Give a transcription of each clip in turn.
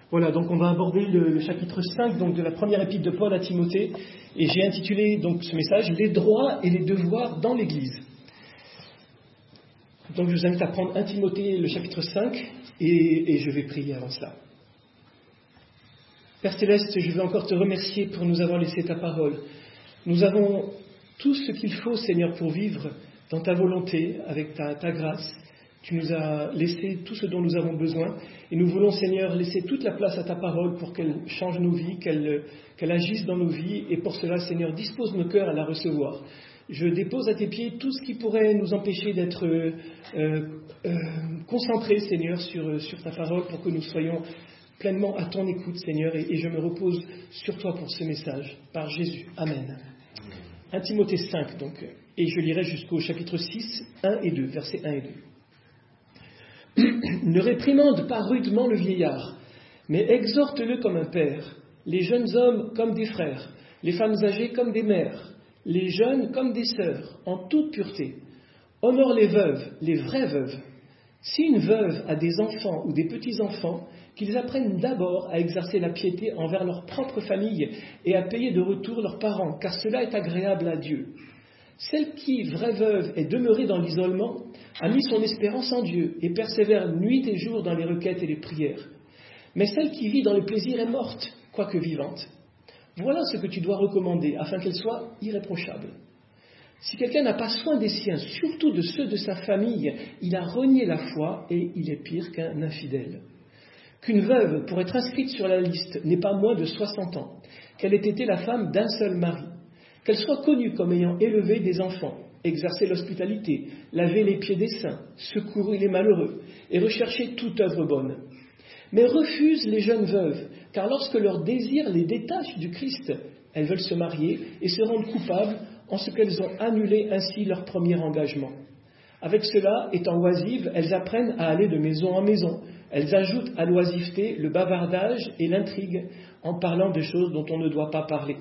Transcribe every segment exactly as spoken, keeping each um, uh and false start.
Voilà, donc on va aborder le, le chapitre cinq donc, de la première épître de Paul à Timothée, et j'ai intitulé donc ce message « Les droits et les devoirs dans l'Église ». Donc je vous invite à prendre un Timothée, le chapitre cinq, et, et je vais prier avant cela. Père Céleste, je veux encore te remercier pour nous avoir laissé ta parole. Nous avons tout ce qu'il faut, Seigneur, pour vivre dans ta volonté, avec ta, ta grâce. Tu nous as laissé tout ce dont nous avons besoin. Et nous voulons, Seigneur, laisser toute la place à ta parole pour qu'elle change nos vies, qu'elle, qu'elle agisse dans nos vies. Et pour cela, Seigneur, dispose nos cœurs à la recevoir. Je dépose à tes pieds tout ce qui pourrait nous empêcher d'être euh, euh, concentrés, Seigneur, sur, sur ta parole, pour que nous soyons pleinement à ton écoute, Seigneur. Et, et je me repose sur toi pour ce message. Par Jésus. Amen. un Timothée cinq, donc. Et je lirai jusqu'au chapitre six, un et deux, versets un et deux. Ne réprimande pas rudement le vieillard, mais exhorte-le comme un père, les jeunes hommes comme des frères, les femmes âgées comme des mères, les jeunes comme des sœurs, en toute pureté. Honore les veuves, les vraies veuves. Si une veuve a des enfants ou des petits-enfants, qu'ils apprennent d'abord à exercer la piété envers leur propre famille et à payer de retour leurs parents, car cela est agréable à Dieu. Celle qui, vraie veuve, est demeurée dans l'isolement, a mis son espérance en Dieu et persévère nuit et jour dans les requêtes et les prières. Mais celle qui vit dans le plaisir est morte, quoique vivante. Voilà ce que tu dois recommander, afin qu'elle soit irréprochable. Si quelqu'un n'a pas soin des siens, surtout de ceux de sa famille, il a renié la foi et il est pire qu'un infidèle. Qu'une veuve, pour être inscrite sur la liste, n'ait pas moins de soixante ans, qu'elle ait été la femme d'un seul mari, qu'elle soit connue comme ayant élevé des enfants, exercé l'hospitalité, lavé les pieds des saints, secouru les malheureux et recherché toute œuvre bonne. Mais refuse les jeunes veuves, car lorsque leur désir les détache du Christ, elles veulent se marier et se rendre coupables en ce qu'elles ont annulé ainsi leur premier engagement. Avec cela, étant oisives, elles apprennent à aller de maison en maison. Elles ajoutent à l'oisiveté le bavardage et l'intrigue en parlant de choses dont on ne doit pas parler.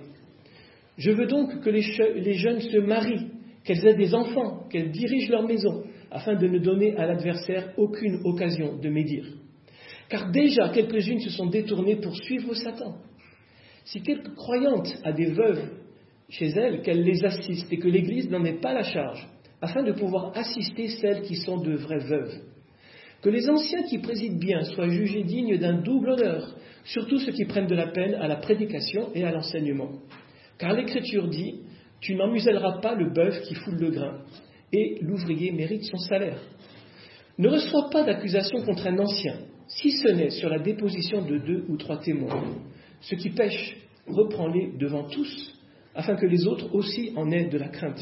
Je veux donc que les, che- les jeunes se marient, qu'elles aient des enfants, qu'elles dirigent leur maison, afin de ne donner à l'adversaire aucune occasion de médire. Car déjà quelques-unes se sont détournées pour suivre Satan. Si quelque croyante a des veuves chez elle, qu'elle les assiste et que l'Église n'en ait pas la charge, afin de pouvoir assister celles qui sont de vraies veuves. Que les anciens qui président bien soient jugés dignes d'un double honneur, surtout ceux qui prennent de la peine à la prédication et à l'enseignement. Car l'Écriture dit « Tu n'emmuselleras pas le bœuf qui foule le grain, et l'ouvrier mérite son salaire. » Ne reçois pas d'accusation contre un ancien, si ce n'est sur la déposition de deux ou trois témoins. Ceux qui pêchent, reprends-les devant tous, afin que les autres aussi en aient de la crainte.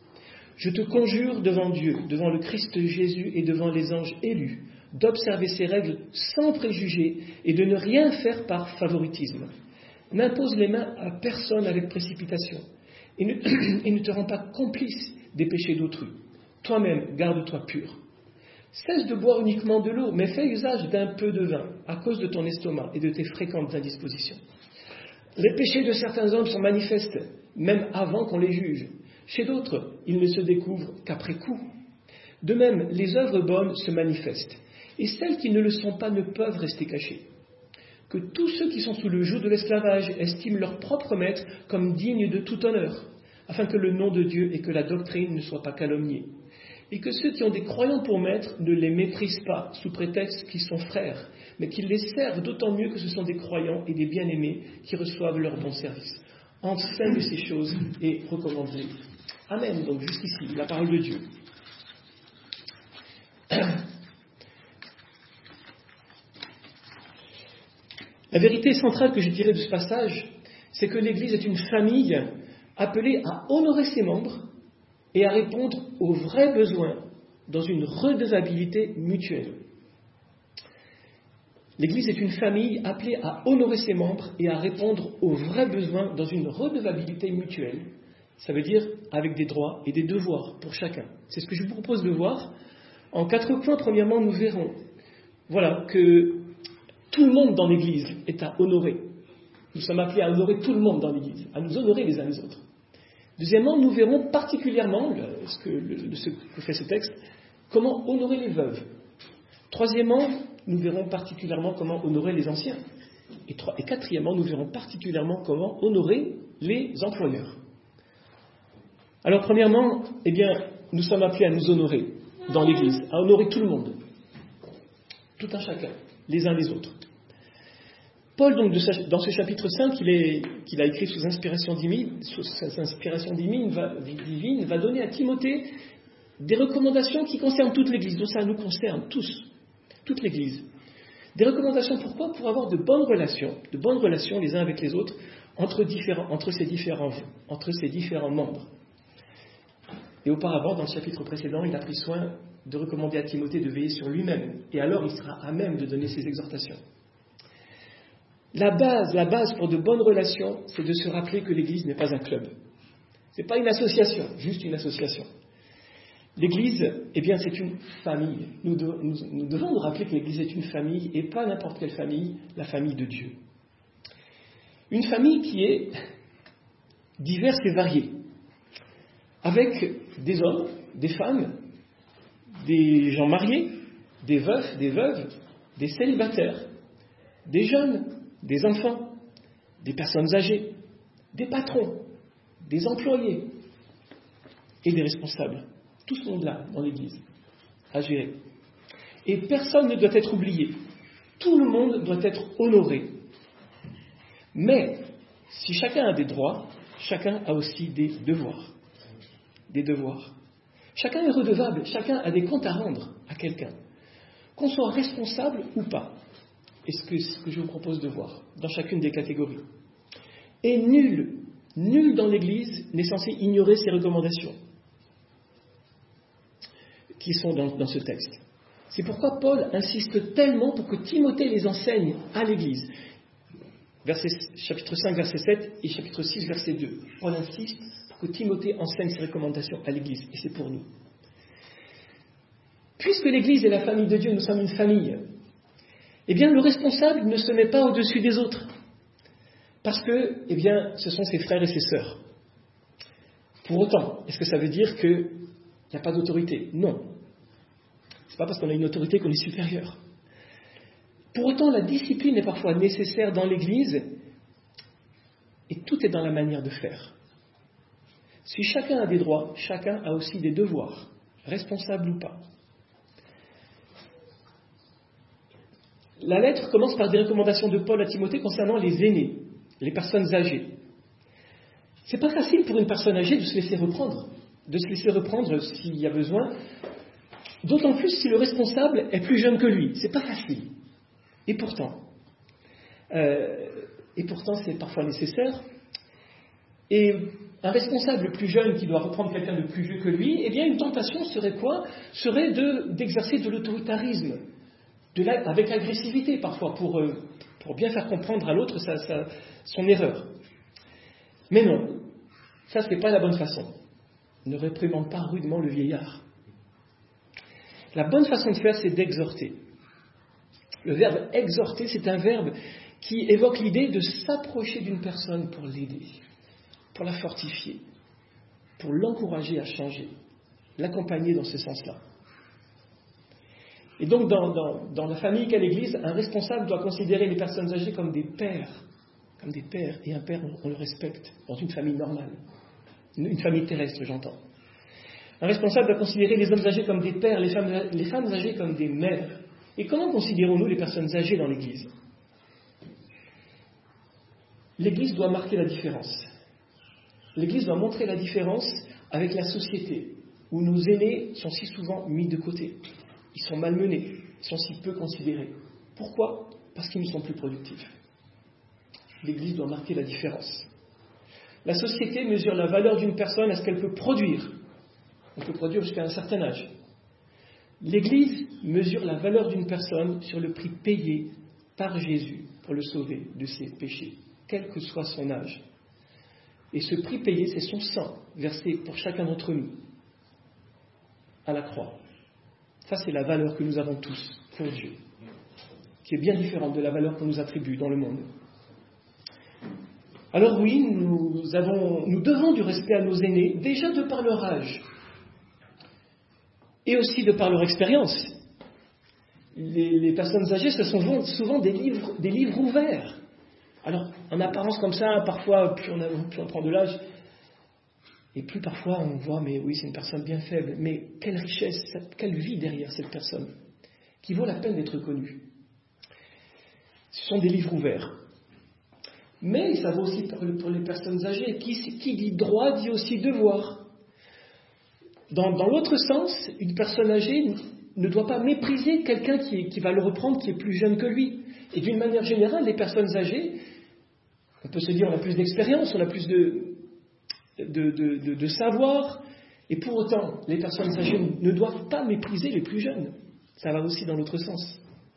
Je te conjure devant Dieu, devant le Christ Jésus et devant les anges élus, d'observer ces règles sans préjugés et de ne rien faire par favoritisme. N'impose les mains à personne avec précipitation et ne, et ne te rends pas complice des péchés d'autrui. Toi-même, garde-toi pur. Cesse de boire uniquement de l'eau, mais fais usage d'un peu de vin à cause de ton estomac et de tes fréquentes indispositions. Les péchés de certains hommes sont manifestes, même avant qu'on les juge. Chez d'autres, ils ne se découvrent qu'après coup. De même, les œuvres bonnes se manifestent, et celles qui ne le sont pas ne peuvent rester cachées. Que tous ceux qui sont sous le joug de l'esclavage estiment leur propre maître comme digne de tout honneur, afin que le nom de Dieu et que la doctrine ne soient pas calomniés. Et que ceux qui ont des croyants pour maîtres ne les méprisent pas sous prétexte qu'ils sont frères, mais qu'ils les servent d'autant mieux que ce sont des croyants et des bien-aimés qui reçoivent leur bon service. Enseigne ces choses et recommande-les. Amen. Donc jusqu'ici, la parole de Dieu. La vérité centrale que je dirais de ce passage, c'est que l'Église est une famille appelée à honorer ses membres et à répondre aux vrais besoins dans une redevabilité mutuelle. L'Église est une famille appelée à honorer ses membres et à répondre aux vrais besoins dans une redevabilité mutuelle. Ça veut dire avec des droits et des devoirs pour chacun. C'est ce que je vous propose de voir. En quatre points, premièrement, nous verrons voilà, que tout le monde dans l'Église est à honorer. Nous sommes appelés à honorer tout le monde dans l'Église, à nous honorer les uns les autres. Deuxièmement, nous verrons particulièrement, ce que, le, ce que fait ce texte, comment honorer les veuves. Troisièmement, nous verrons particulièrement comment honorer les anciens. Et, trois, et quatrièmement, nous verrons particulièrement comment honorer les employeurs. Alors premièrement, eh bien, nous sommes appelés à nous honorer dans l'Église, à honorer tout le monde, tout un chacun, les uns les autres. Paul, donc, de sa, dans ce chapitre cinq, qu'il, est, qu'il a écrit sous inspiration divine, sous inspiration divine va, divine, va donner à Timothée des recommandations qui concernent toute l'Église. Donc ça nous concerne tous, toute l'Église. Des recommandations pourquoi ? Pour avoir de bonnes relations, de bonnes relations les uns avec les autres entre, différents, entre, ces, différents, entre ces différents membres. Et auparavant, dans le chapitre précédent, il a pris soin de recommander à Timothée de veiller sur lui-même. Et alors, il sera à même de donner ses exhortations. La base, la base pour de bonnes relations, c'est de se rappeler que l'Église n'est pas un club. Ce n'est pas une association, juste une association. L'Église, eh bien, c'est une famille. Nous, de, nous, nous devons nous rappeler que l'Église est une famille, et pas n'importe quelle famille, la famille de Dieu. Une famille qui est diverse et variée, avec des hommes, des femmes, des gens mariés, des veufs, des veuves, des célibataires, des jeunes, des enfants, des personnes âgées, des patrons, des employés et des responsables. Tout ce monde-là dans l'Église à gérer. Et personne ne doit être oublié. Tout le monde doit être honoré. Mais si chacun a des droits, chacun a aussi des devoirs. Des devoirs. Chacun est redevable, chacun a des comptes à rendre à quelqu'un. Qu'on soit responsable ou pas. Et ce que, ce que je vous propose de voir dans chacune des catégories. Et nul, nul dans l'Église n'est censé ignorer ces recommandations qui sont dans, dans ce texte. C'est pourquoi Paul insiste tellement pour que Timothée les enseigne à l'Église. Verset, chapitre cinq, verset sept et chapitre six, verset deux. Paul insiste pour que Timothée enseigne ces recommandations à l'Église. Et c'est pour nous. Puisque l'Église est la famille de Dieu, nous sommes une famille, eh bien le responsable ne se met pas au-dessus des autres. Parce que, eh bien, ce sont ses frères et ses sœurs. Pour autant, est-ce que ça veut dire qu'il n'y a pas d'autorité ? Non. Ce n'est pas parce qu'on a une autorité qu'on est supérieur. Pour autant, la discipline est parfois nécessaire dans l'Église et tout est dans la manière de faire. Si chacun a des droits, chacun a aussi des devoirs, responsables ou pas. La lettre commence par des recommandations de Paul à Timothée concernant les aînés, les personnes âgées. C'est pas facile pour une personne âgée de se laisser reprendre, de se laisser reprendre s'il y a besoin, d'autant plus si le responsable est plus jeune que lui. C'est pas facile. Et pourtant, euh, et pourtant c'est parfois nécessaire. Et un responsable plus jeune qui doit reprendre quelqu'un de plus vieux que lui, eh bien une tentation serait quoi ? Serait de, d'exercer de l'autoritarisme. De la, avec agressivité parfois, pour, euh, pour bien faire comprendre à l'autre sa, sa, son erreur. Mais non, ça c'est pas la bonne façon. Ne réprimande pas rudement le vieillard. La bonne façon de faire, c'est d'exhorter. Le verbe exhorter, c'est un verbe qui évoque l'idée de s'approcher d'une personne pour l'aider, pour la fortifier, pour l'encourager à changer, l'accompagner dans ce sens-là. Et donc, dans, dans, dans la famille qu'est l'Église, un responsable doit considérer les personnes âgées comme des pères, comme des pères, et un père, on, on le respecte dans une famille normale, une, une famille terrestre, j'entends. Un responsable doit considérer les hommes âgés comme des pères, les femmes, les femmes âgées comme des mères. Et comment considérons-nous les personnes âgées dans l'Église ? L'Église doit marquer la différence. L'Église doit montrer la différence avec la société, où nos aînés sont si souvent mis de côté. Ils sont malmenés, ils sont si peu considérés. Pourquoi ? Parce qu'ils ne sont plus productifs. L'Église doit marquer la différence. La société mesure la valeur d'une personne à ce qu'elle peut produire. On peut produire jusqu'à un certain âge. L'Église mesure la valeur d'une personne sur le prix payé par Jésus pour le sauver de ses péchés, quel que soit son âge. Et ce prix payé, c'est son sang versé pour chacun d'entre nous à la croix. Ça, c'est la valeur que nous avons tous pour Dieu, qui est bien différente de la valeur qu'on nous attribue dans le monde. Alors oui, nous, avons, nous devons du respect à nos aînés, déjà de par leur âge, et aussi de par leur expérience. Les, les personnes âgées, ce sont souvent des livres, des livres ouverts. Alors, en apparence comme ça, parfois, plus on, a, plus on prend de l'âge, et plus parfois on voit, mais oui, c'est une personne bien faible, mais quelle richesse, quelle vie derrière cette personne, qui vaut la peine d'être connue. Ce sont des livres ouverts. Mais ça vaut aussi pour, pour les personnes âgées. Qui, qui dit droit dit aussi devoir. Dans, dans l'autre sens, une personne âgée ne doit pas mépriser quelqu'un qui, qui va le reprendre, qui est plus jeune que lui. Et d'une manière générale, les personnes âgées, on peut se dire on a plus d'expérience, on a plus de, de, de, de, de savoir, et pour autant, les personnes âgées ne doivent pas mépriser les plus jeunes. Ça va aussi dans l'autre sens.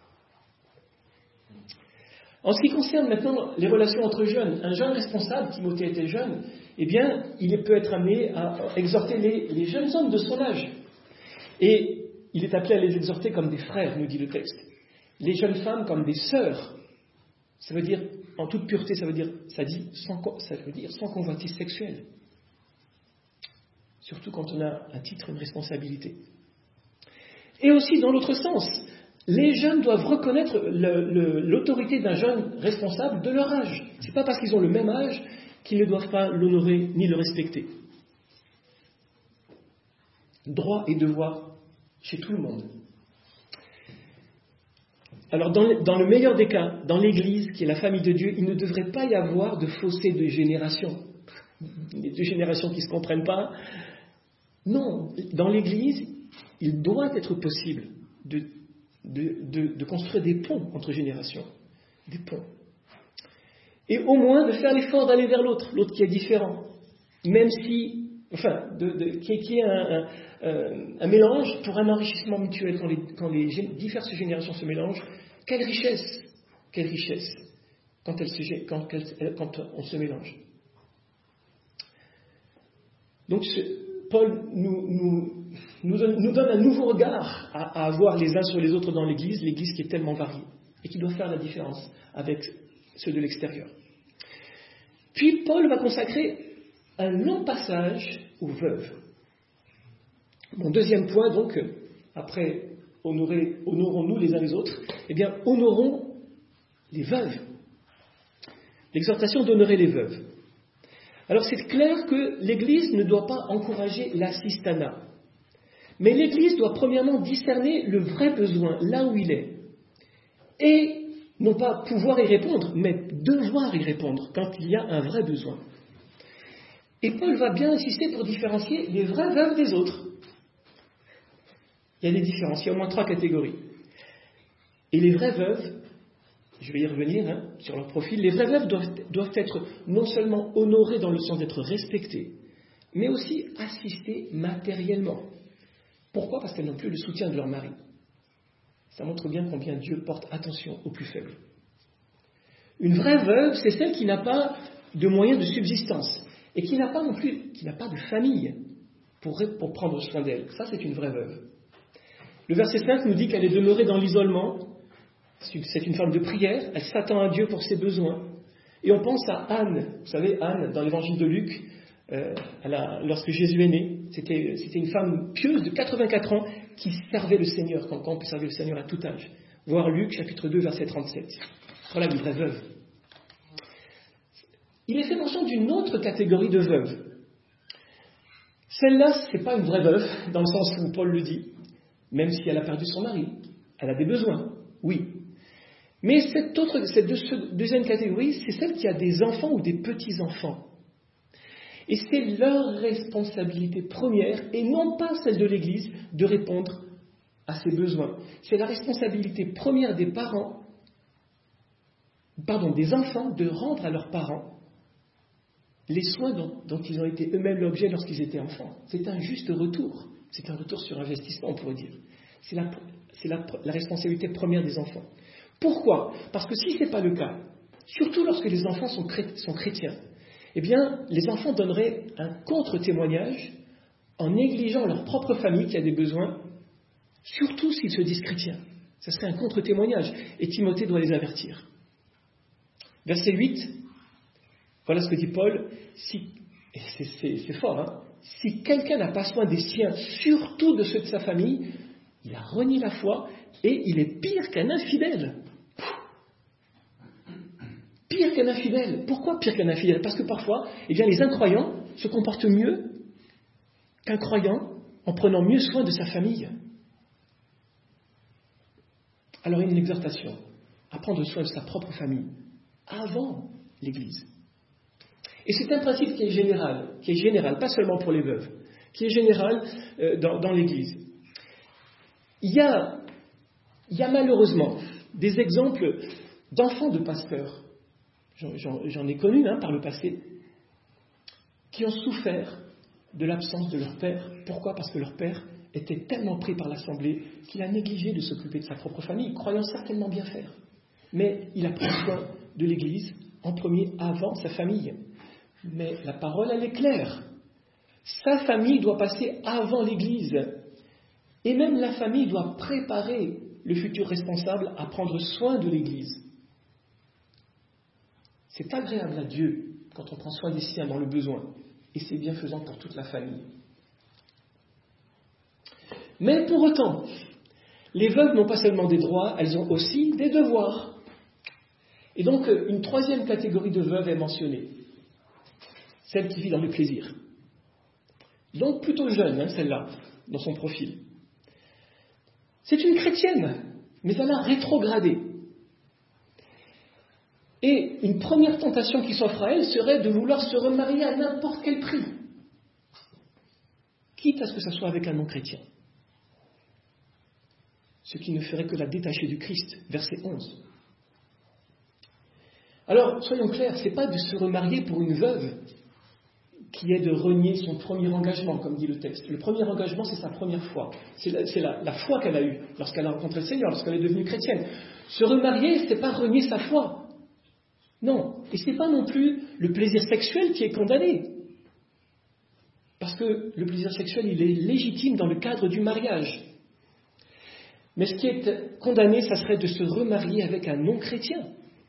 En ce qui concerne maintenant les relations entre jeunes, un jeune responsable, Timothée était jeune, eh bien, il peut être amené à exhorter les, les jeunes hommes de son âge. Et il est appelé à les exhorter comme des frères, nous dit le texte. Les jeunes femmes comme des sœurs. Ça veut dire, en toute pureté, ça veut dire, ça dit, sans, ça veut dire sans convoitise sexuelle. Surtout quand on a un titre, une responsabilité. Et aussi dans l'autre sens, les jeunes doivent reconnaître le, le, l'autorité d'un jeune responsable de leur âge. Ce n'est pas parce qu'ils ont le même âge qu'ils ne doivent pas l'honorer ni le respecter. Droit et devoir chez tout le monde. Alors, dans le, dans le meilleur des cas, dans l'Église, qui est la famille de Dieu, il ne devrait pas y avoir de fossé de génération. Les deux générations qui ne se comprennent pas. Non, dans l'Église, il doit être possible de, de, de, de construire des ponts entre générations. Des ponts. Et au moins de faire l'effort d'aller vers l'autre, l'autre qui est différent. Même si, enfin, de, de, qui, qui est un, un, un mélange pour un enrichissement mutuel quand les, quand les diverses générations se mélangent. Quelle richesse, quelle richesse quand, elle se, quand, quand on se mélange. Donc, ce, Paul nous, nous, nous, donne, nous donne un nouveau regard à, à avoir les uns sur les autres dans l'Église, l'Église qui est tellement variée et qui doit faire la différence avec ceux de l'extérieur. Puis Paul va consacrer un long passage aux veuves. Mon deuxième point, donc, après honorer, honorons-nous les uns les autres, eh bien, honorons les veuves. L'exhortation d'honorer les veuves. Alors c'est clair que l'Église ne doit pas encourager l'assistanat. Mais l'Église doit premièrement discerner le vrai besoin, là où il est. Et non pas pouvoir y répondre, mais devoir y répondre quand il y a un vrai besoin. Et Paul va bien insister pour différencier les vraies veuves des autres. Il y a des différences, il y a au moins trois catégories. Et les vraies veuves, je vais y revenir hein, sur leur profil, les vraies veuves doivent, doivent être non seulement honorées dans le sens d'être respectées, mais aussi assistées matériellement. Pourquoi ? Parce qu'elles n'ont plus le soutien de leur mari. Ça montre bien combien Dieu porte attention aux plus faibles. Une vraie veuve, c'est celle qui n'a pas de moyens de subsistance et qui n'a pas non plus, qui n'a pas de famille pour, pour prendre soin d'elle. Ça, c'est une vraie veuve. Le verset cinq nous dit qu'elle est demeurée dans l'isolement. C'est une femme de prière. Elle s'attend à Dieu pour ses besoins. Et on pense à Anne. Vous savez, Anne, dans l'évangile de Luc, euh, elle a, lorsque Jésus est né, c'était, c'était une femme pieuse de quatre-vingt-quatre ans qui servait le Seigneur, quand, quand on peut servir le Seigneur à tout âge. Voir Luc, chapitre deux, verset trente-sept. Voilà une vraie veuve. Il est fait mention d'une autre catégorie de veuves. Celle-là, ce n'est pas une vraie veuve, dans le sens où Paul le dit, même si elle a perdu son mari. Elle a des besoins, oui. Mais cette, autre, cette deuxième catégorie, c'est celle qui a des enfants ou des petits-enfants. Et c'est leur responsabilité première, et non pas celle de l'Église, de répondre à ses besoins. C'est la responsabilité première des parents, pardon, des enfants, de rendre à leurs parents les soins dont, dont ils ont été eux-mêmes l'objet lorsqu'ils étaient enfants. C'est un juste retour. C'est un retour sur investissement, on pourrait dire. C'est la, c'est la, la responsabilité première des enfants. Pourquoi ? Parce que si ce n'est pas le cas, surtout lorsque les enfants sont, chré- sont chrétiens, eh bien, les enfants donneraient un contre-témoignage en négligeant leur propre famille qui a des besoins, surtout s'ils se disent chrétiens. Ce serait un contre-témoignage, et Timothée doit les avertir. Verset huit, voilà ce que dit Paul, si, c'est, c'est, c'est fort, hein, si quelqu'un n'a pas soin des siens, surtout de ceux de sa famille, il a renié la foi et il est pire qu'un infidèle. Pire qu'un infidèle. Pourquoi pire qu'un infidèle? Parce que parfois, eh bien, les incroyants se comportent mieux qu'un croyant en prenant mieux soin de sa famille. Alors, une exhortation à prendre soin de sa propre famille avant l'Église. Et c'est un principe qui est général, qui est général, pas seulement pour les veuves, qui est général euh, dans, dans l'Église. Il y a, il y a malheureusement des exemples d'enfants de pasteurs, j'en, j'en, j'en ai connu hein, par le passé, qui ont souffert de l'absence de leur père. Pourquoi? Parce que leur père était tellement pris par l'assemblée qu'il a négligé de s'occuper de sa propre famille, croyant certainement bien faire. Mais il a pris soin de l'Église en premier avant sa famille. Mais la parole, elle est claire. Sa famille doit passer avant l'Église. Et même la famille doit préparer le futur responsable à prendre soin de l'Église. C'est agréable à Dieu quand on prend soin des siens dans le besoin. Et c'est bienfaisant pour toute la famille. Mais pour autant, les veuves n'ont pas seulement des droits, elles ont aussi des devoirs. Et donc, une troisième catégorie de veuves est mentionnée. Celle qui vit dans le plaisir. Donc, plutôt jeune, hein, celle-là, dans son profil. C'est une chrétienne, mais elle a rétrogradé. Et une première tentation qui s'offre à elle serait de vouloir se remarier à n'importe quel prix, quitte à ce que ça soit avec un non-chrétien. Ce qui ne ferait que la détacher du Christ, verset onze. Alors, soyons clairs, ce n'est pas de se remarier pour une veuve qui est de renier son premier engagement, comme dit le texte. Le premier engagement, c'est sa première foi. C'est la, c'est la, la foi qu'elle a eue lorsqu'elle a rencontré le Seigneur, lorsqu'elle est devenue chrétienne. Se remarier, ce n'est pas renier sa foi. Non. Et ce n'est pas non plus le plaisir sexuel qui est condamné. Parce que le plaisir sexuel, il est légitime dans le cadre du mariage. Mais ce qui est condamné, ça serait de se remarier avec un non-chrétien.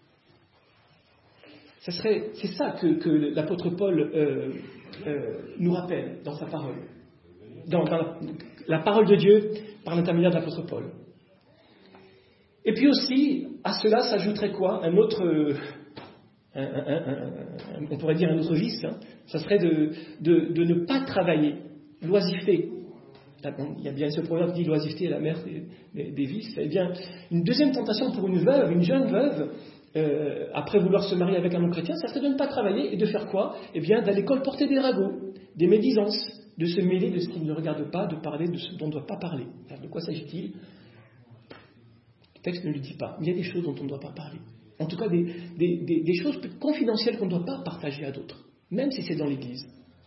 Ça serait, c'est ça que, que l'apôtre Paul euh, euh, nous rappelle dans sa parole. Dans, dans la, la parole de Dieu par l'intermédiaire de l'apôtre Paul. Et puis aussi, à cela s'ajouterait quoi? Un autre, euh, un, un, un, un, on pourrait dire un autre vice. Hein. Ça serait de, de, de ne pas travailler, l'oisiveté. Il y a bien ce proverbe qui dit l'oisiveté est la mère des, des, des vices. Eh bien, une deuxième tentation pour une veuve, une jeune veuve, euh, après vouloir se marier avec un non-chrétien, ça serait de ne pas travailler et de faire quoi? Eh bien, d'aller colporter des ragots, des médisances, de se mêler de ce qui ne le regarde pas, de parler de ce dont on ne doit pas parler. Alors, de quoi s'agit-il? Le texte ne le dit pas. Il y a des choses dont on ne doit pas parler. En tout cas, des, des, des, des choses confidentielles qu'on ne doit pas partager à d'autres, même si c'est dans l'Église.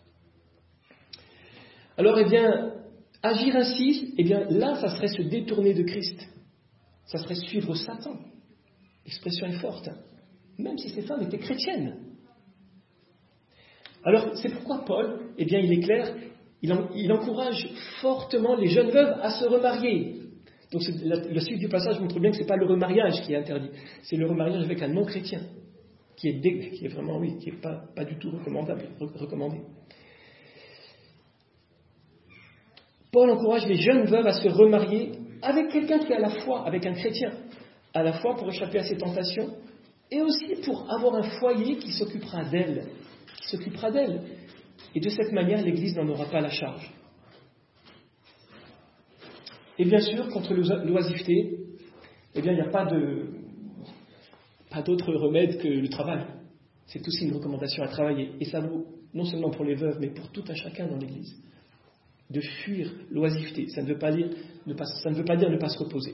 Alors, eh bien, agir ainsi, eh bien, là, ça serait se détourner de Christ. Ça serait suivre Satan. L'expression est forte. Hein. Même si ces femmes étaient chrétiennes. Alors, c'est pourquoi Paul, eh bien, il est clair, il, en, il encourage fortement les jeunes veuves à se remarier. Donc, la, la suite du passage montre bien que ce n'est pas le remariage qui est interdit. C'est le remariage avec un non-chrétien. Qui est, dé, qui est vraiment, oui, qui n'est pas, pas du tout recommandable, recommandé. Paul encourage les jeunes veuves à se remarier avec quelqu'un qui a la foi, avec un chrétien, à la fois pour échapper à ses tentations et aussi pour avoir un foyer qui s'occupera d'elle, qui s'occupera d'elle. Et de cette manière, l'Église n'en aura pas la charge. Et bien sûr, contre l'oisiveté, eh bien, il n'y a pas de, pas d'autre remède que le travail. C'est aussi une recommandation à travailler. Et ça vaut non seulement pour les veuves, mais pour tout un chacun dans l'Église. De fuir l'oisiveté. Ça ne veut pas dire ne pas, ça ne veut pas dire ne pas se reposer.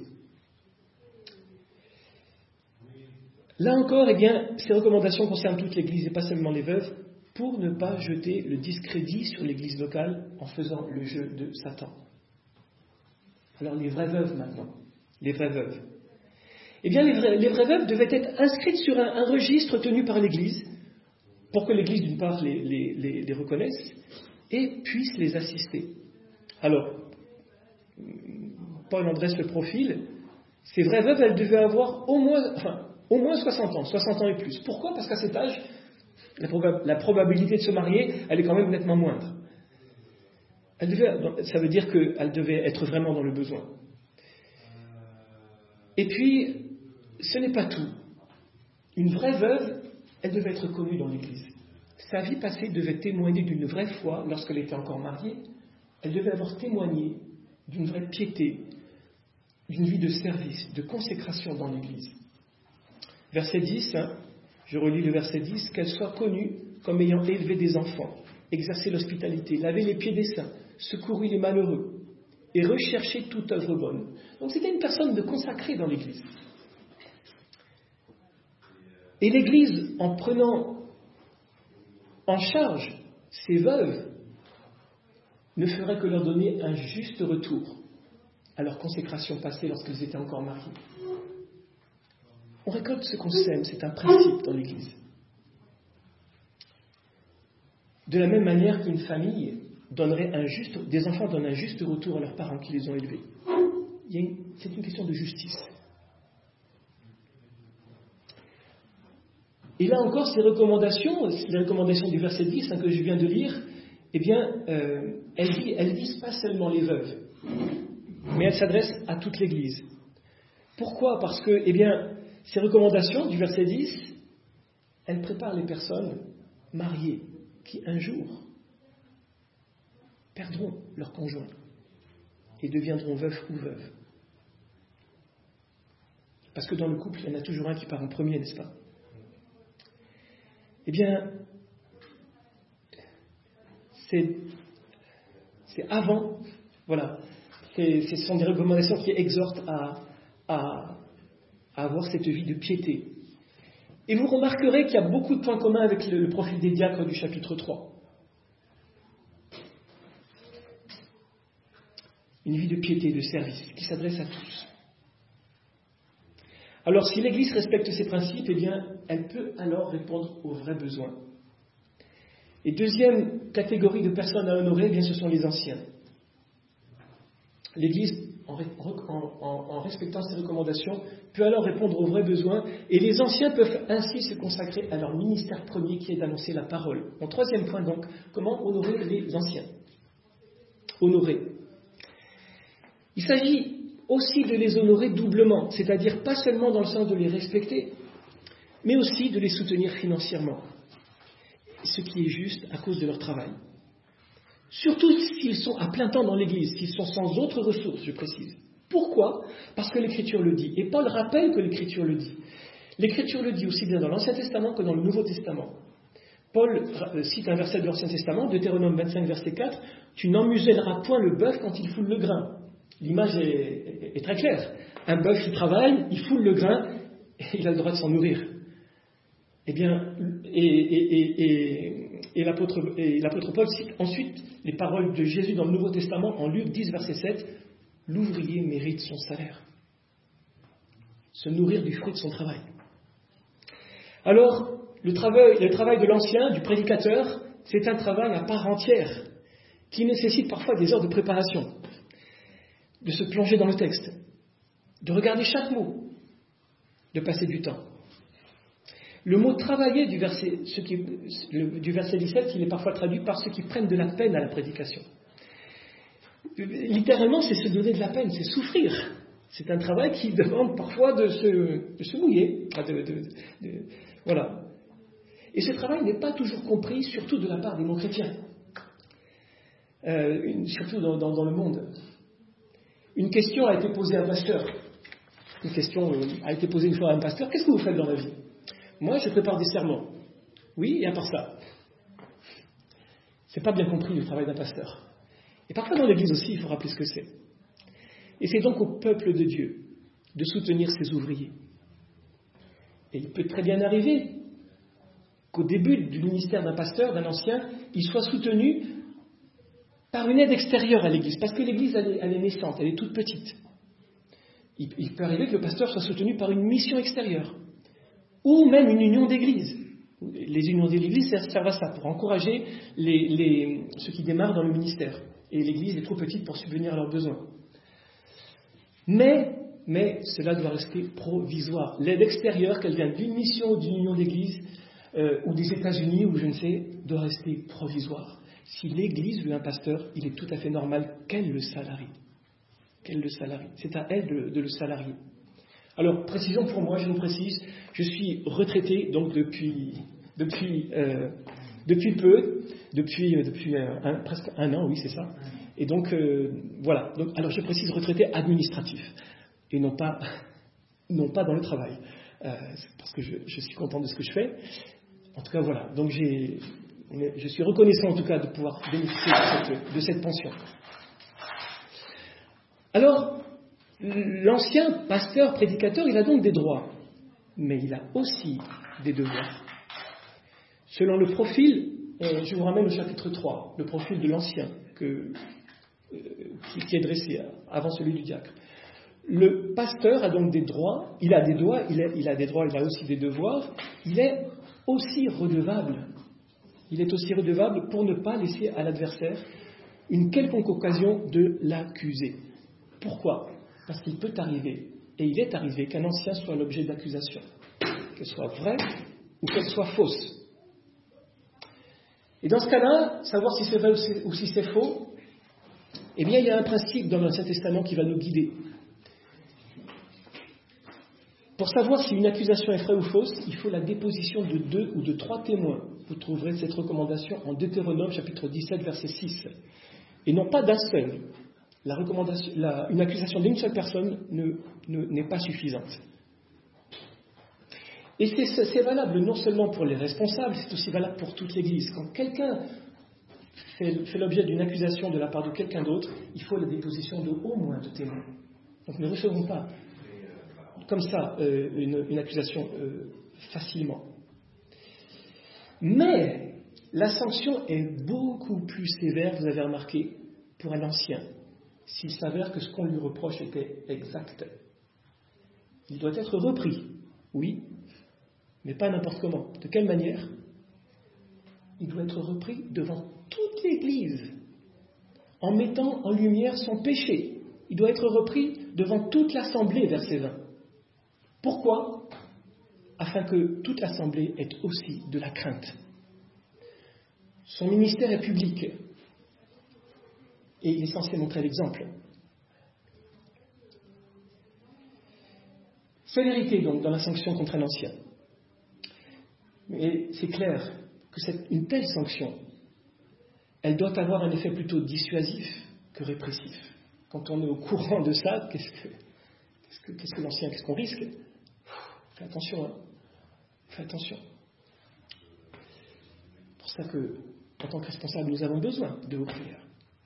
Là encore, eh bien, ces recommandations concernent toute l'Église et pas seulement les veuves, pour ne pas jeter le discrédit sur l'Église locale en faisant le jeu de Satan. Alors les vraies veuves maintenant, les vraies veuves. Eh bien, les vraies, les vraies veuves devaient être inscrites sur un, un registre tenu par l'Église, pour que l'Église, d'une part, les, les, les, les reconnaisse et puisse les assister. Alors, Paul en dresse le profil. Ces vraies veuves, elles devaient avoir au moins, enfin, au moins soixante ans, soixante ans et plus. Pourquoi? Parce qu'à cet âge, la, proba- la probabilité de se marier, elle est quand même nettement moindre. Elle devait, ça veut dire qu'elle devait être vraiment dans le besoin. Et puis, ce n'est pas tout. Une vraie veuve elle devait être connue dans l'Église. Sa vie passée devait témoigner d'une vraie foi lorsqu'elle était encore mariée. Elle devait avoir témoigné d'une vraie piété, d'une vie de service, de consécration dans l'Église. Verset dix, hein, je relis le verset dix, qu'elle soit connue comme ayant élevé des enfants, exercé l'hospitalité, lavé les pieds des saints, secouru les malheureux et recherché toute œuvre bonne. Donc c'était une personne de consacrée dans l'Église. Et l'Église, en prenant en charge ces veuves, ne ferait que leur donner un juste retour à leur consécration passée lorsqu'elles étaient encore mariées. On récolte ce qu'on sème, c'est un principe dans l'Église. De la même manière qu'une famille donnerait un juste, des enfants donnent un juste retour à leurs parents qui les ont élevés. Il y a une, c'est une question de justice. Et là encore, ces recommandations, les recommandations du verset dix hein, que je viens de lire, eh bien, euh, elles, elles visent pas seulement les veuves, mais elles s'adressent à toute l'Église. Pourquoi ? Parce que, eh bien, ces recommandations du verset dix, elles préparent les personnes mariées qui, un jour, perdront leur conjoint et deviendront veufs ou veuves. Parce que dans le couple, il y en a toujours un qui part en premier, n'est-ce pas ? Eh bien, c'est, c'est avant, voilà, c'est, ce sont des recommandations qui exhortent à, à, à avoir cette vie de piété. Et vous remarquerez qu'il y a beaucoup de points communs avec le, le profil des diacres du chapitre trois. Une vie de piété, de service, qui s'adresse à tous. Alors, si l'Église respecte ces principes, eh bien, elle peut alors répondre aux vrais besoins. Et deuxième catégorie de personnes à honorer, eh bien, ce sont les anciens. L'Église, en, en, en respectant ces recommandations, peut alors répondre aux vrais besoins, et les anciens peuvent ainsi se consacrer à leur ministère premier, qui est d'annoncer la parole. Mon troisième point, donc, comment honorer les anciens ? Honorer. Il s'agit aussi de les honorer doublement, c'est-à-dire pas seulement dans le sens de les respecter, mais aussi de les soutenir financièrement, ce qui est juste à cause de leur travail. Surtout s'ils sont à plein temps dans l'Église, s'ils sont sans autres ressources, je précise. Pourquoi ? Parce que l'Écriture le dit. Et Paul rappelle que l'Écriture le dit. L'Écriture le dit aussi bien dans l'Ancien Testament que dans le Nouveau Testament. Paul cite un verset de l'Ancien Testament, Deutéronome vingt-cinq, verset quatre, « Tu n'emmuselleras point le bœuf quand il foule le grain ». L'image est, est, est très claire. Un bœuf, il travaille, il foule le grain, et il a le droit de s'en nourrir. Eh bien, et, et, et, et, et, l'apôtre, et l'apôtre Paul cite ensuite les paroles de Jésus dans le Nouveau Testament, en Luc dix, verset sept, « L'ouvrier mérite son salaire. » Se nourrir du fruit de son travail. Alors, le travail, le travail de l'ancien, du prédicateur, c'est un travail à part entière, qui nécessite parfois des heures de préparation, de se plonger dans le texte, de regarder chaque mot, de passer du temps. Le mot « travailler » du verset, ce qui, le, du verset dix-sept, il est parfois traduit par ceux qui prennent de la peine à la prédication. Littéralement, c'est se donner de la peine, c'est souffrir. C'est un travail qui demande parfois de se, de se mouiller. De, de, de, voilà. Et ce travail n'est pas toujours compris, surtout de la part des non-chrétiens, euh, surtout dans, dans, dans le monde. Une question a été posée à un pasteur. Une question a été posée une fois à un pasteur. Qu'est-ce que vous faites dans la vie ? Moi, je prépare des sermons. Oui, et à part ça. C'est pas bien compris le travail d'un pasteur. Et parfois dans l'Église aussi, il faut rappeler ce que c'est. Et c'est donc au peuple de Dieu de soutenir ses ouvriers. Et il peut très bien arriver qu'au début du ministère d'un pasteur, d'un ancien, il soit soutenu par une aide extérieure à l'Église, parce que l'Église, elle est, elle est naissante, elle est toute petite. Il, il peut arriver que le pasteur soit soutenu par une mission extérieure, ou même une union d'église. Les unions d'église servent à ça, pour encourager les, les, ceux qui démarrent dans le ministère. Et l'Église est trop petite pour subvenir à leurs besoins. Mais, mais cela doit rester provisoire. L'aide extérieure, qu'elle vienne d'une mission ou d'une union d'église, euh, ou des États-Unis, ou je ne sais, doit rester provisoire. Si l'Église veut un pasteur, il est tout à fait normal qu'elle le salarie. Qu'elle le salarie. C'est à elle de, de le salarier. Alors, précisons pour moi, je vous précise, je suis retraité donc depuis, depuis, euh, depuis peu, depuis, euh, depuis un, un, presque un an, oui, c'est ça. Et donc, euh, voilà. Donc, alors, je précise retraité administratif et non pas, non pas dans le travail, euh, parce que je, je suis content de ce que je fais. En tout cas, voilà. Donc, j'ai, je suis reconnaissant en tout cas de pouvoir bénéficier de cette, de cette pension. Alors, l'ancien pasteur, prédicateur, il a donc des droits, mais il a aussi des devoirs. Selon le profil, euh, je vous ramène au chapitre trois, le profil de l'ancien que, euh, qui, qui est dressé avant celui du diacre. Le pasteur a donc des droits, il a des droits, il a, il a des droits, il a aussi des devoirs, il est aussi redevable. Il est aussi redevable pour ne pas laisser à l'adversaire une quelconque occasion de l'accuser. Pourquoi ? Parce qu'il peut arriver, et il est arrivé, qu'un ancien soit l'objet d'accusation, qu'elle soit vraie ou qu'elle soit fausse. Et dans ce cas-là, savoir si c'est vrai ou si c'est faux, eh bien, il y a un principe dans l'Ancien Testament qui va nous guider. Pour savoir si une accusation est vraie ou fausse, il faut la déposition de deux ou de trois témoins. Vous trouverez cette recommandation en Deutéronome, chapitre dix-sept, verset six. Et non pas d'un seul. La recommandation, la, une accusation d'une seule personne ne, ne, n'est pas suffisante. Et c'est, c'est valable non seulement pour les responsables, c'est aussi valable pour toute l'Église. Quand quelqu'un fait, fait l'objet d'une accusation de la part de quelqu'un d'autre, il faut la déposition de au moins deux témoins. Donc ne recevons pas comme ça euh, une, une accusation euh, facilement. Mais la sanction est beaucoup plus sévère, vous avez remarqué, pour un ancien, s'il s'avère que ce qu'on lui reproche était exact. Il doit être repris, oui, mais pas n'importe comment. De quelle manière ? Il doit être repris devant toute l'Église, en mettant en lumière son péché. Il doit être repris devant toute l'Assemblée, verset vingt. Pourquoi ? Afin que toute l'Assemblée ait aussi de la crainte. Son ministère est public, et il est censé montrer l'exemple. Sévérité donc dans la sanction contre un ancien. Mais c'est clair que cette, une telle sanction, elle doit avoir un effet plutôt dissuasif que répressif. Quand on est au courant de ça, qu'est-ce que, qu'est-ce que, qu'est-ce que l'ancien, qu'est-ce qu'on risque ? Fais attention, hein. Fais attention. C'est pour ça que, en tant que responsable, nous avons besoin de vos prières.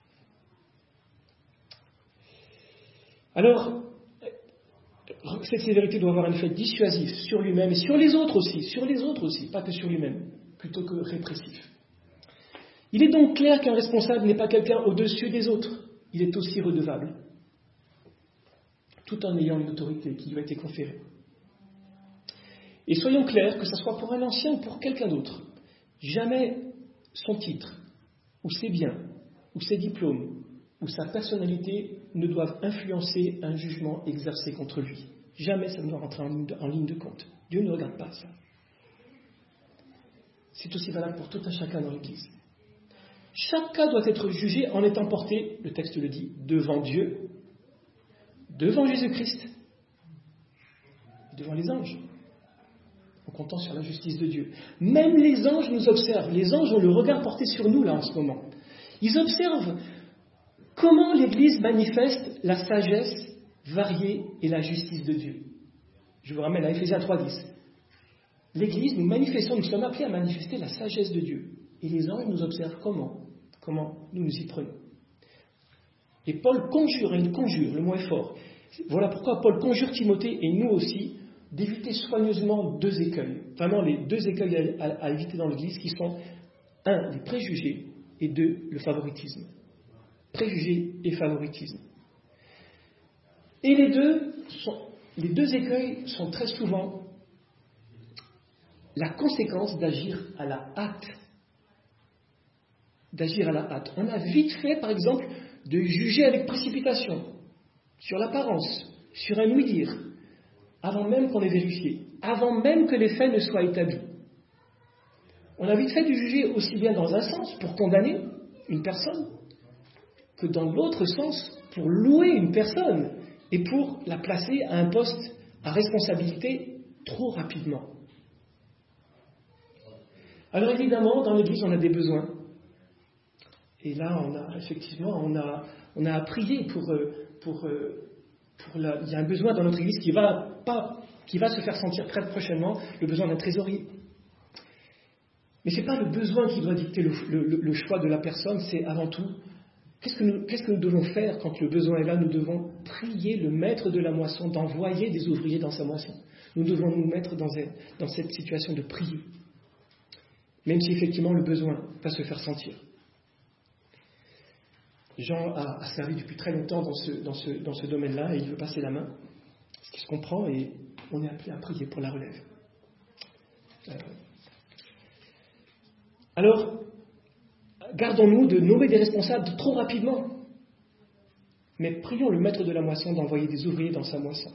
Alors, cette sévérité doit avoir un effet dissuasif sur lui-même et sur les autres aussi, sur les autres aussi, pas que sur lui-même, plutôt que répressif. Il est donc clair qu'un responsable n'est pas quelqu'un au-dessus des autres, il est aussi redevable, tout en ayant une autorité qui lui a été conférée. Et soyons clairs, que ce soit pour un ancien ou pour quelqu'un d'autre, jamais son titre, ou ses biens, ou ses diplômes, ou sa personnalité ne doivent influencer un jugement exercé contre lui. Jamais ça ne doit rentrer en ligne, de, en ligne de compte. Dieu ne regarde pas ça. C'est aussi valable pour tout un chacun dans l'Église. Chaque cas doit être jugé en étant porté, le texte le dit, devant Dieu, devant Jésus-Christ, devant les anges, en comptant sur la justice de Dieu. Même les anges nous observent. Les anges ont le regard porté sur nous là en ce moment. Ils observent comment l'Église manifeste la sagesse variée et la justice de Dieu. Je vous ramène à Éphésiens trois dix. L'Église, nous manifestons, nous sommes appelés à manifester la sagesse de Dieu. Et les anges nous observent comment Comment nous nous y prenons. Et Paul conjure, et il conjure, le mot est fort. Voilà pourquoi Paul conjure Timothée et nous aussi d'éviter soigneusement deux écueils. Vraiment les deux écueils à, à, à éviter dans l'Église qui sont, un, les préjugés et deux, le favoritisme. Préjugés et favoritisme. Et les deux, sont, les deux écueils sont très souvent la conséquence d'agir à la hâte. D'agir à la hâte. On a vite fait, par exemple, de juger avec précipitation, sur l'apparence, sur un ouï-dire, avant même qu'on ait vérifié, avant même que les faits ne soient établis. On a vite fait de juger aussi bien dans un sens, pour condamner une personne, que dans l'autre sens, pour louer une personne et pour la placer à un poste à responsabilité trop rapidement. Alors évidemment, dans l'Église, on a des besoins. Et là, on a effectivement, on a, on a à prier pour, pour, pour la, il y a un besoin dans notre Église qui va, pas, qui va se faire sentir très prochainement, le besoin d'un trésorier. Mais ce n'est pas le besoin qui doit dicter le, le, le choix de la personne, c'est avant tout, qu'est-ce que, nous, qu'est-ce que nous devons faire quand le besoin est là? Nous devons prier le maître de la moisson d'envoyer des ouvriers dans sa moisson. Nous devons nous mettre dans, dans cette situation de prier, même si effectivement le besoin va se faire sentir. Jean a, a servi depuis très longtemps dans ce, dans ce, dans ce domaine-là et il veut passer la main, ce qui se comprend, et on est appelé à prier pour la relève. Euh, Alors, gardons-nous de nommer des responsables trop rapidement. Mais prions le maître de la moisson d'envoyer des ouvriers dans sa moisson.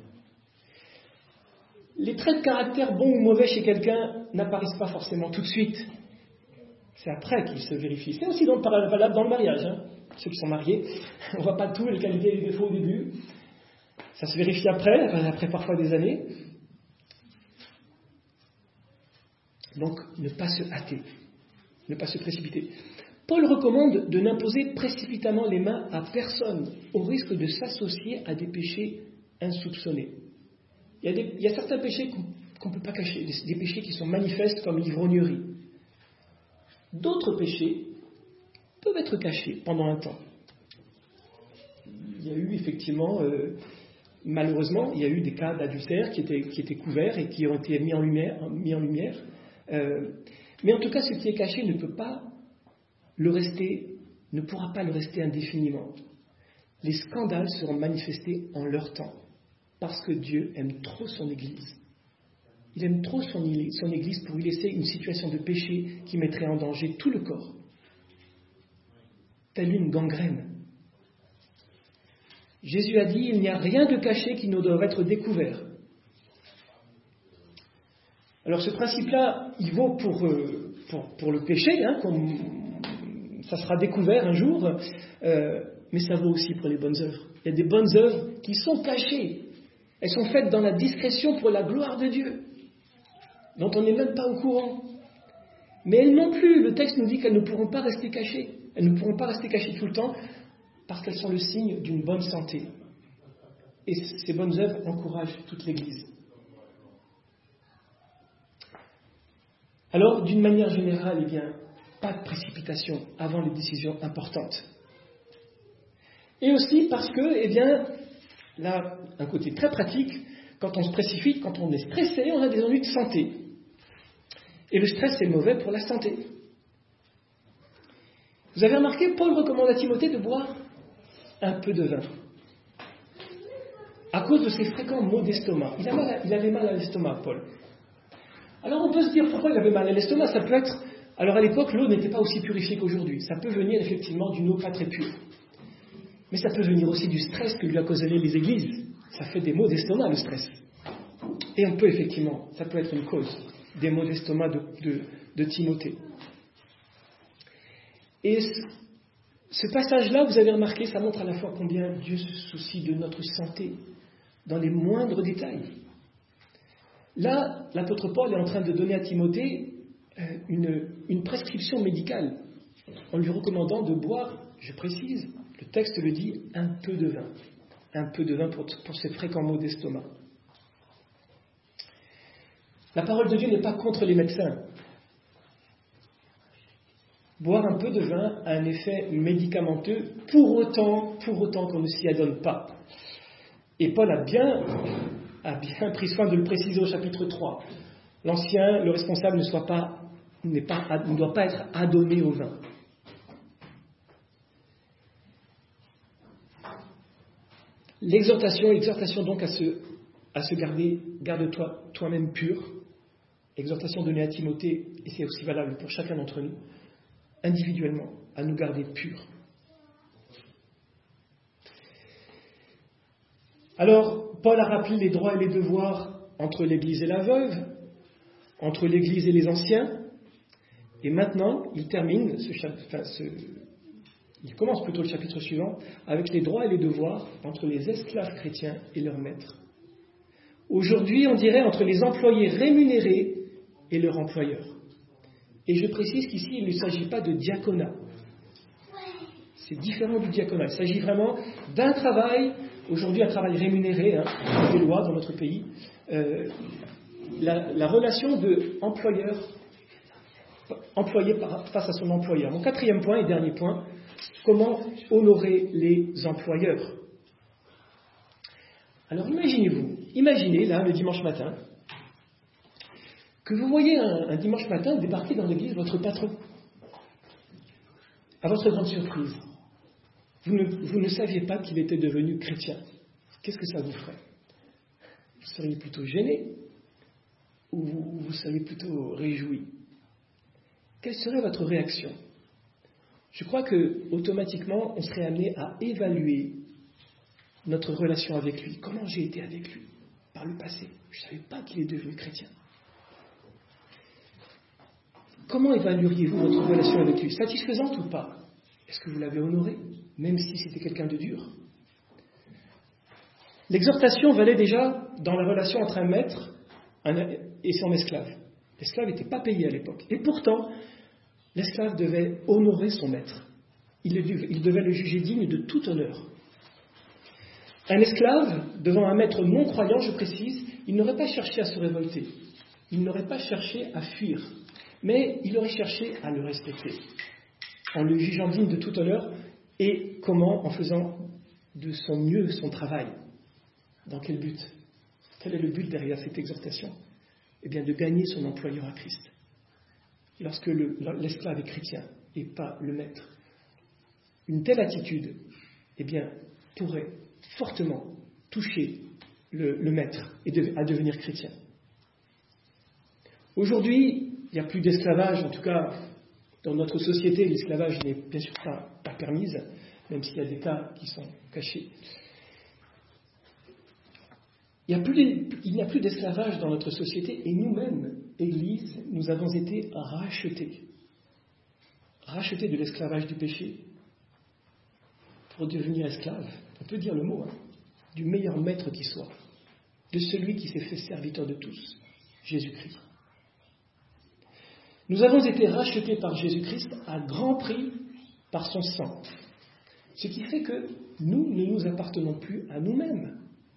Les traits de caractère bons ou mauvais chez quelqu'un n'apparaissent pas forcément tout de suite. C'est après qu'ils se vérifient. C'est aussi dans, valable dans le mariage. Hein. Ceux qui sont mariés, on ne voit pas tout, les qualités et les défauts au début. Ça se vérifie après, après parfois des années. Donc, ne pas se hâter. Ne pas se précipiter. Paul recommande de n'imposer précipitamment les mains à personne, au risque de s'associer à des péchés insoupçonnés. Il y a, des, il y a certains péchés qu'on, qu'on ne peut pas cacher, des, des péchés qui sont manifestes comme l'ivrognerie. D'autres péchés peuvent être cachés pendant un temps. Il y a eu effectivement, euh, malheureusement, il y a eu des cas d'adultère qui étaient, qui étaient couverts et qui ont été mis en lumière. Mis en lumière. Euh, Mais en tout cas, ce qui est caché ne peut pas le rester, ne pourra pas le rester indéfiniment. Les scandales seront manifestés en leur temps, parce que Dieu aime trop son Église. Il aime trop son, son Église pour lui laisser une situation de péché qui mettrait en danger tout le corps, telle une gangrène. Jésus a dit, il n'y a rien de caché qui ne doit être découvert. Alors ce principe-là, il vaut pour, euh, pour, pour le péché, hein, comme ça sera découvert un jour, euh, mais ça vaut aussi pour les bonnes œuvres. Il y a des bonnes œuvres qui sont cachées. Elles sont faites dans la discrétion pour la gloire de Dieu, dont on n'est même pas au courant. Mais elles non plus, le texte nous dit qu'elles ne pourront pas rester cachées. Elles ne pourront pas rester cachées tout le temps, parce qu'elles sont le signe d'une bonne santé. Et ces bonnes œuvres encouragent toute l'Église. Alors, d'une manière générale, eh bien, pas de précipitation avant les décisions importantes. Et aussi parce que, eh bien, là, un côté très pratique, quand on se précipite, quand on est stressé, on a des ennuis de santé. Et le stress, c'est mauvais pour la santé. Vous avez remarqué, Paul recommande à Timothée de boire un peu de vin. À cause de ses fréquents maux d'estomac. Il, a mal à, il avait mal à l'estomac, Paul. Alors on peut se dire pourquoi il avait mal à l'estomac. Ça peut être... Alors à l'époque, l'eau n'était pas aussi purifiée qu'aujourd'hui. Ça peut venir effectivement d'une eau pas très pure. Mais ça peut venir aussi du stress que lui a causé les églises. Ça fait des maux d'estomac, le stress. Et on peut effectivement, ça peut être une cause des maux d'estomac de, de, de Timothée. Et ce, ce passage-là, vous avez remarqué, ça montre à la fois combien Dieu se soucie de notre santé dans les moindres détails. Là, l'apôtre Paul est en train de donner à Timothée une, une prescription médicale en lui recommandant de boire, je précise, le texte le dit, un peu de vin. Un peu de vin pour, pour ces fréquents maux d'estomac. La parole de Dieu n'est pas contre les médecins. Boire un peu de vin a un effet médicamenteux, pour autant, pour autant qu'on ne s'y adonne pas. Et Paul a bien, a bien pris soin de le préciser au chapitre trois. L'ancien, le responsable, ne, soit pas, n'est pas, ne doit pas être adonné au vin. L'exhortation, exhortation donc à se, à se garder, garde-toi toi-même pur. Exhortation donnée à Timothée, et c'est aussi valable pour chacun d'entre nous, individuellement, à nous garder purs. Alors, Paul a rappelé les droits et les devoirs entre l'Église et la veuve, entre l'Église et les anciens, et maintenant, il termine, ce, enfin, ce, il commence plutôt le chapitre suivant, avec les droits et les devoirs entre les esclaves chrétiens et leurs maîtres. Aujourd'hui, on dirait entre les employés rémunérés et leur employeur. Et je précise qu'ici, il ne s'agit pas de diaconat. C'est différent du diaconat. Il s'agit vraiment d'un travail, aujourd'hui un travail rémunéré, hein, des lois dans notre pays, euh, la, la relation de employeur, employé par, face à son employeur. Mon quatrième point et dernier point, comment honorer les employeurs. Alors imaginez-vous, imaginez là le dimanche matin, que vous voyez un, un dimanche matin débarquer dans l'église votre patron. À votre grande surprise, vous ne, vous ne saviez pas qu'il était devenu chrétien. Qu'est-ce que ça vous ferait? Vous seriez plutôt gêné ou vous, vous seriez plutôt réjoui? Quelle serait votre réaction? Je crois que automatiquement, on serait amené à évaluer notre relation avec lui. Comment j'ai été avec lui par le passé? Je ne savais pas qu'il est devenu chrétien. Comment évalueriez-vous votre relation avec lui? Satisfaisante ou pas? Est-ce que vous l'avez honoré, même si c'était quelqu'un de dur? L'exhortation valait déjà dans la relation entre un maître et son esclave. L'esclave n'était pas payé à l'époque. Et pourtant, l'esclave devait honorer son maître. Il devait le juger digne de tout honneur. Un esclave, devant un maître non-croyant, je précise, il n'aurait pas cherché à se révolter. Il n'aurait pas cherché à fuir. Mais il aurait cherché à le respecter, en le jugeant digne de tout honneur, et comment? En faisant de son mieux son travail. Dans quel but? Quel est le but derrière cette exhortation? Eh bien, de gagner son employeur à Christ. Lorsque le, l'esclave est chrétien et pas le maître, une telle attitude, eh bien, pourrait fortement toucher le, le maître et de, à devenir chrétien. Aujourd'hui, il n'y a plus d'esclavage, en tout cas dans notre société, l'esclavage n'est bien sûr pas, pas permise, même s'il y a des cas qui sont cachés. Il n'y a plus, il n'y a plus d'esclavage dans notre société et nous-mêmes, Église, nous avons été rachetés. Rachetés de l'esclavage du péché pour devenir esclaves, on peut dire le mot, hein, du meilleur maître qui soit, de celui qui s'est fait serviteur de tous, Jésus-Christ. Nous avons été rachetés par Jésus-Christ à grand prix par son sang. Ce qui fait que nous ne nous appartenons plus à nous-mêmes.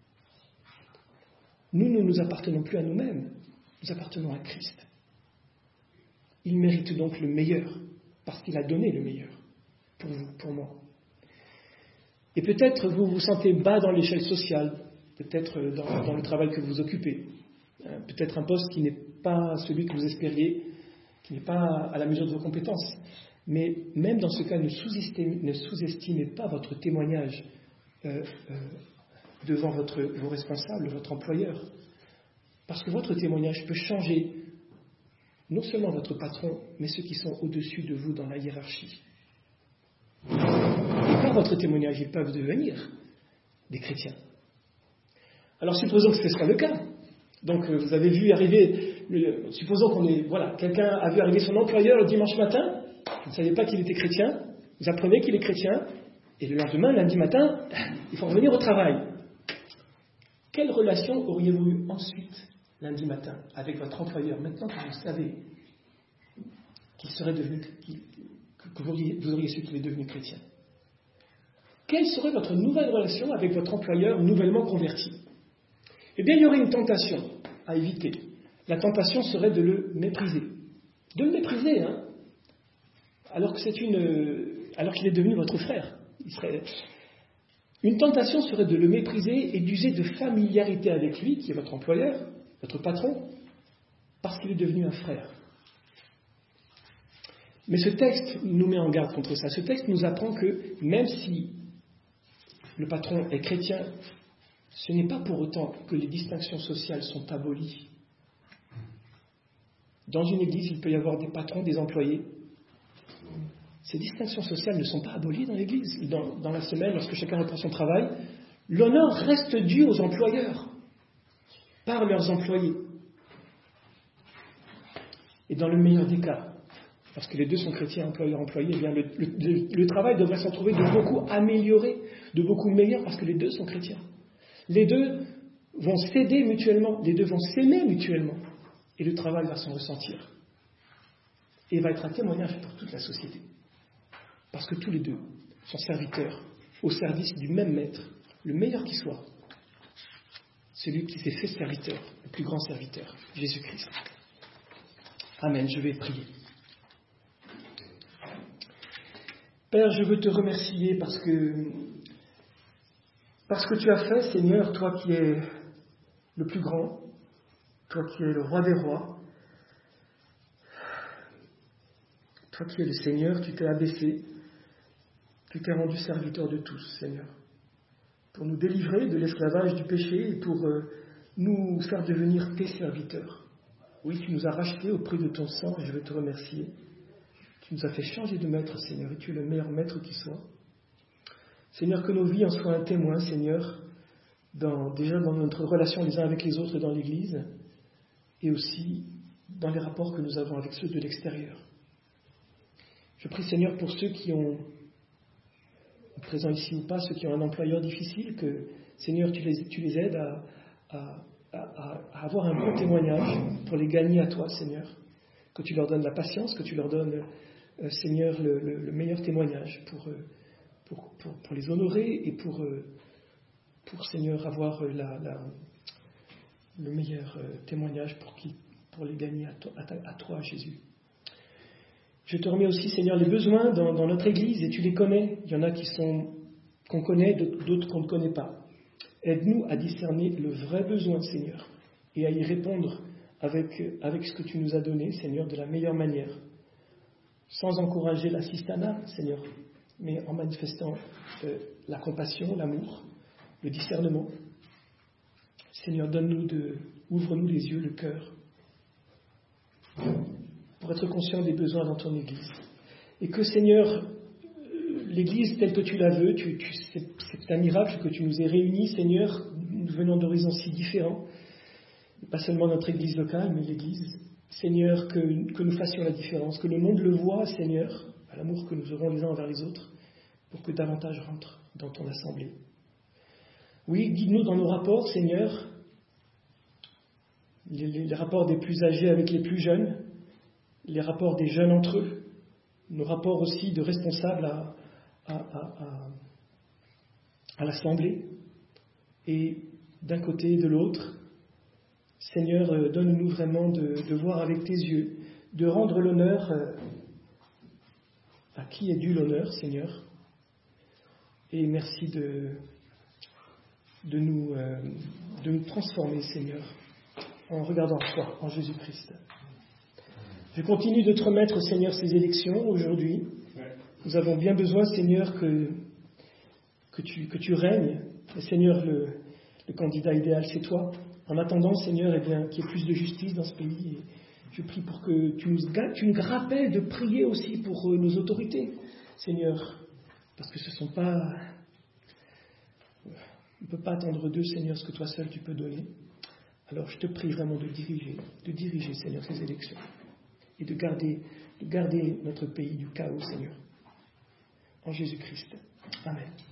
Nous ne nous appartenons plus à nous-mêmes. Nous appartenons à Christ. Il mérite donc le meilleur, parce qu'il a donné le meilleur pour vous, pour moi. Et peut-être vous vous sentez bas dans l'échelle sociale, peut-être dans, dans le travail que vous occupez, peut-être un poste qui n'est pas celui que vous espériez, qui n'est pas à la mesure de vos compétences. Mais même dans ce cas, ne sous-estimez, ne sous-estimez pas votre témoignage euh, euh, devant votre, vos responsables, votre employeur. Parce que votre témoignage peut changer non seulement votre patron, mais ceux qui sont au-dessus de vous dans la hiérarchie. Et par votre témoignage, ils peuvent devenir des chrétiens. Alors supposons que ce soit le cas. Donc vous avez vu arriver... Le, supposons qu'on est, voilà, quelqu'un a vu arriver son employeur le dimanche matin, vous ne saviez pas qu'il était chrétien, vous apprenez qu'il est chrétien, et le lendemain, lundi matin, il faut revenir au travail. Quelle relation auriez-vous eu ensuite, lundi matin, avec votre employeur, maintenant que vous savez qu'il serait devenu, qu'il, que vous auriez, vous auriez su qu'il est devenu chrétien? Quelle serait votre nouvelle relation avec votre employeur nouvellement converti? Eh bien, il y aurait une tentation à éviter. La tentation serait de le mépriser. De le mépriser, hein, alors que c'est une, alors qu'il est devenu votre frère. Il serait... Une tentation serait de le mépriser et d'user de familiarité avec lui, qui est votre employeur, votre patron, parce qu'il est devenu un frère. Mais ce texte nous met en garde contre ça. Ce texte nous apprend que même si le patron est chrétien, ce n'est pas pour autant que les distinctions sociales sont abolies. Dans une église, il peut y avoir des patrons, des employés. Ces distinctions sociales ne sont pas abolies dans l'église. Dans, dans la semaine, lorsque chacun reprend son travail, l'honneur reste dû aux employeurs, par leurs employés. Et dans le meilleur des cas, parce que les deux sont chrétiens, employeur-employé, eh bien le, le, le travail devrait s'en trouver de beaucoup amélioré, de beaucoup meilleur, parce que les deux sont chrétiens. Les deux vont s'aider mutuellement, les deux vont s'aimer mutuellement, et le travail va s'en ressentir. Et va être un témoignage pour toute la société. Parce que tous les deux sont serviteurs, au service du même maître, le meilleur qui soit, celui qui s'est fait serviteur, le plus grand serviteur, Jésus-Christ. Amen, je vais prier. Père, je veux te remercier parce que, parce que tu as fait, Seigneur, toi qui es le plus grand, toi qui es le roi des rois, toi qui es le Seigneur, tu t'es abaissé, tu t'es rendu serviteur de tous, Seigneur, pour nous délivrer de l'esclavage du péché et pour euh, nous faire devenir tes serviteurs. Oui, tu nous as rachetés au prix de ton sang et je veux te remercier. Tu nous as fait changer de maître, Seigneur, et tu es le meilleur maître qui soit. Seigneur, que nos vies en soient un témoin, Seigneur, dans, déjà dans notre relation les uns avec les autres dans l'Église et aussi dans les rapports que nous avons avec ceux de l'extérieur. Je prie, Seigneur, pour ceux qui ont, présents ici ou pas, ceux qui ont un employeur difficile, que, Seigneur, tu les, tu les aides à, à, à, à avoir un bon témoignage pour les gagner à toi, Seigneur. Que tu leur donnes la patience, que tu leur donnes, euh, Seigneur, le, le, le meilleur témoignage pour, euh, pour, pour, pour les honorer et pour, euh, pour Seigneur, avoir la, la, le meilleur euh, témoignage pour, qui, pour les gagner à toi, à, ta, à toi, Jésus. Je te remets aussi, Seigneur, les besoins dans, dans notre Église, et tu les connais. Il y en a qui sont qu'on connaît, d'autres qu'on ne connaît pas. Aide-nous à discerner le vrai besoin, Seigneur, et à y répondre avec, avec ce que tu nous as donné, Seigneur, de la meilleure manière, sans encourager l'assistanat, Seigneur, mais en manifestant euh, la compassion, l'amour, le discernement. Seigneur, donne-nous de, ouvre-nous les yeux, le cœur, pour être conscient des besoins dans ton Église. Et que, Seigneur, l'Église telle que tu la veux, tu, tu, c'est, c'est un miracle que tu nous aies réunis, Seigneur, nous venons d'horizons si différents, pas seulement notre Église locale, mais l'Église. Seigneur, que, que nous fassions la différence, que le monde le voie, Seigneur, à l'amour que nous aurons les uns envers les autres, pour que davantage rentre dans ton assemblée. Oui, guide-nous dans nos rapports, Seigneur, les, les, les rapports des plus âgés avec les plus jeunes, les rapports des jeunes entre eux, nos rapports aussi de responsables à, à, à, à, à l'Assemblée, et d'un côté et de l'autre. Seigneur, donne-nous vraiment de, de voir avec tes yeux, de rendre l'honneur à qui est dû l'honneur, Seigneur, et merci de, de, nous, de nous transformer, Seigneur, en regardant toi, en Jésus-Christ. Je continue de te remettre, Seigneur, ces élections aujourd'hui. Nous avons bien besoin, Seigneur, que, que, tu, que tu règnes. Et Seigneur, le, le candidat idéal, c'est toi. En attendant, Seigneur, eh bien, qu'il y ait plus de justice dans ce pays. Et je prie pour que tu nous, tu nous rappelles de prier aussi pour nos autorités, Seigneur. Parce que ce ne sont pas... On ne peut pas attendre d'eux, Seigneur, ce que toi seul tu peux donner. Alors je te prie vraiment de diriger, de diriger, Seigneur, ces élections. Et de garder, de garder notre pays du chaos, Seigneur. En Jésus-Christ. Amen.